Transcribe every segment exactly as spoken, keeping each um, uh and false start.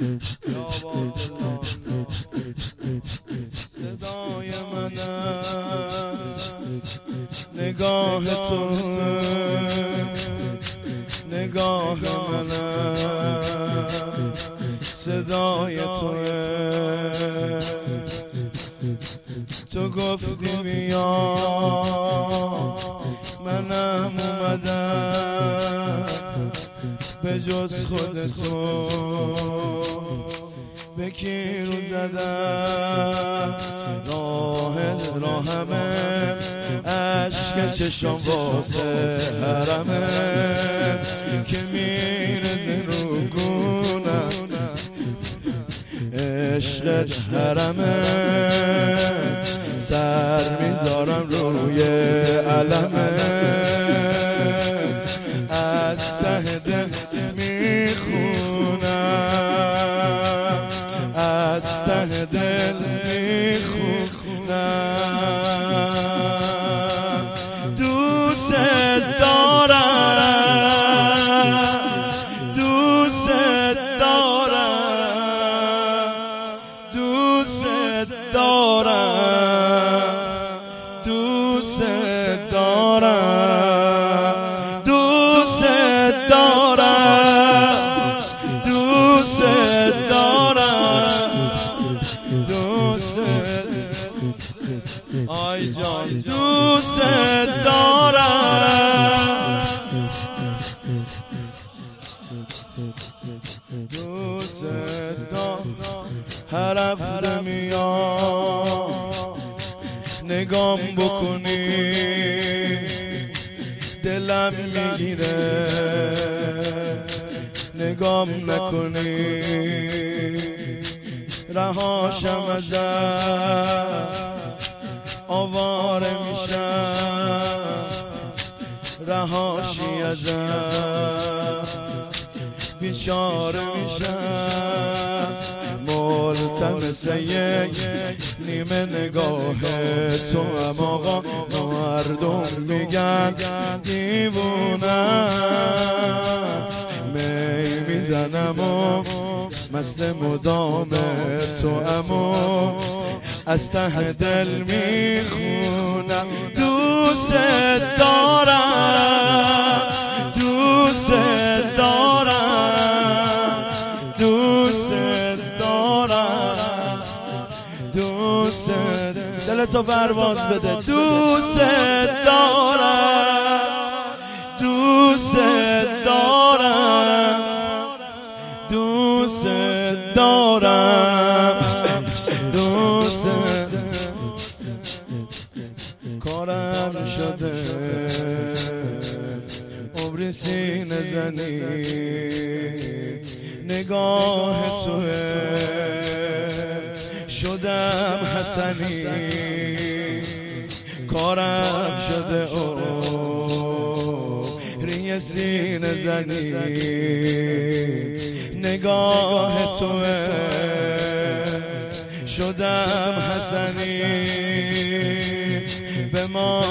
صدای من نگاه تو، نگاه من صدای تو. تو گفتی بیا منم اومدم، به جز خودتو به کی رو زدم. راه راهمه عشق چشم واسه حرمه که میرزه رو گونم، عشقت حرمه سر میذارم روی علمه. از ته دل میخونم، از ته دل میخونم. دوست دارم، دوست دارم، دوست دارم، دوست دارم، دوست دارم، دوست دارم، دوست آی جان دوست دارم، دوست دارم. هر هفته میام نگام بکنی دلم میگیره، نگام نکنی رهاشم ازت آواره میشم، رهاشی ازت بیچاره میشم. ملتمس یک نیمه نگاه تو هم آقا، مردم میگن دیوونم، می میزنم و مست مدام تو امو از ته دل میخونم. دوست دارم، دوست دارم، دوست دارم، دوست دلتو پرواز بده. دوست دارم، دوست دارم، دوست دارم، دوست کارم شده عمری سینه زنی، نگاه توه شدم حسنی، کارم شده عمری سینه زنی، نگاه توه شدم حسنی. به ما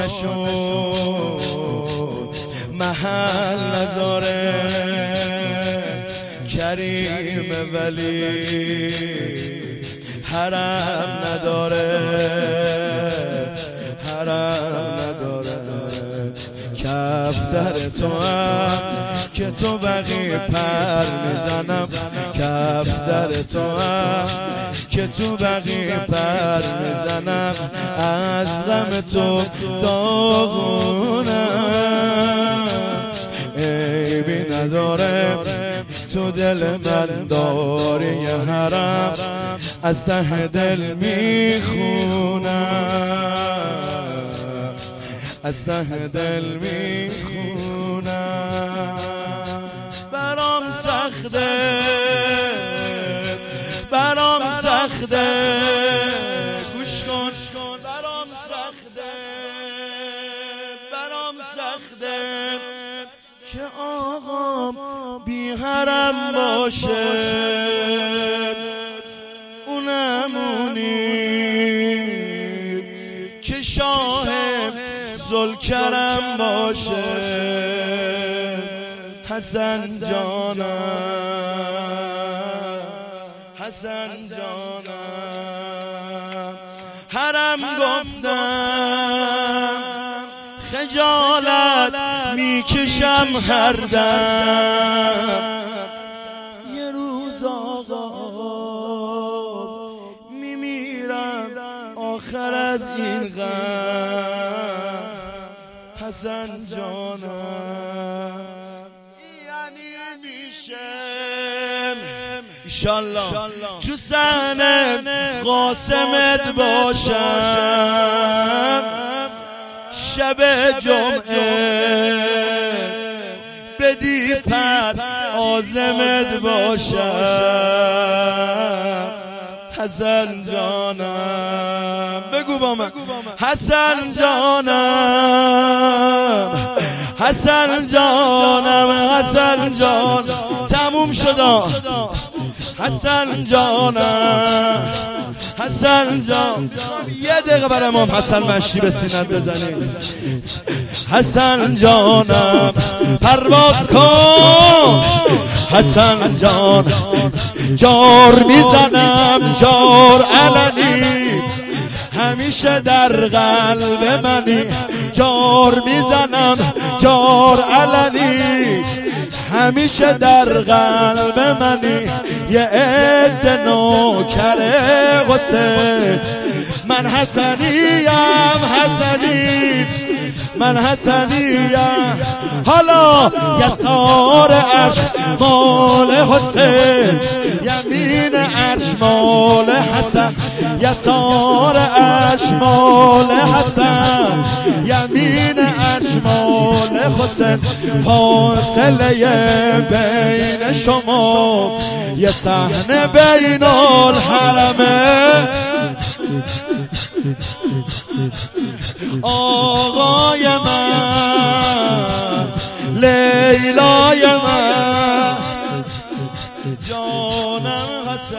نشد محل نذاره کریم ولی حرم نداره، حرم نداره. کفتر تو هم که تو بقی پر میزنم، کفتر تو هم که تو بقی پر میزنم. از غم تو داغونم، عیبی نداره تو دل من داری یه حرم، از ته دل میخونم، از ته دل میخونم. برام سخته، برام سخته، گوش کن، برام سخته، برام سخته که آقام بی حرم باشه، اونمونی که شاه ذوالکرم باشه. حسن جانم حسن جانم. حرم گفتم خجالت میکشم هر دم، یه روز آقا میمیرم آخر از این غم. حسن جانم یعنی میشم ایشالله تو صحنه قاسمت باشم، شب جمعه بدی پر عازمت باشم. حسن جانم بگو با من، حسن جانم، حسن جانم، حسن جان تموم شد. حسن جانم، حسن جان یه دقیقه برای امام حسن مشتی به سینت بزنیم. حسن جانم پرواز کن، حسن جان جار میزنم جار علنی، همیشه در قلب منی، جار میزنم جار علنی، همیشه در قلب منی. یه عده نوکر حسین، من حسنیم حسنی، من حسنیم. حالا یسار عرش مال حسین، یمین عرش مال حسن، یسار عرش مال حسن، یمین عرش مال حسین. فاصله بین شما یه صحنه بین الحرمه. آقای من لیلای من جانم حسن.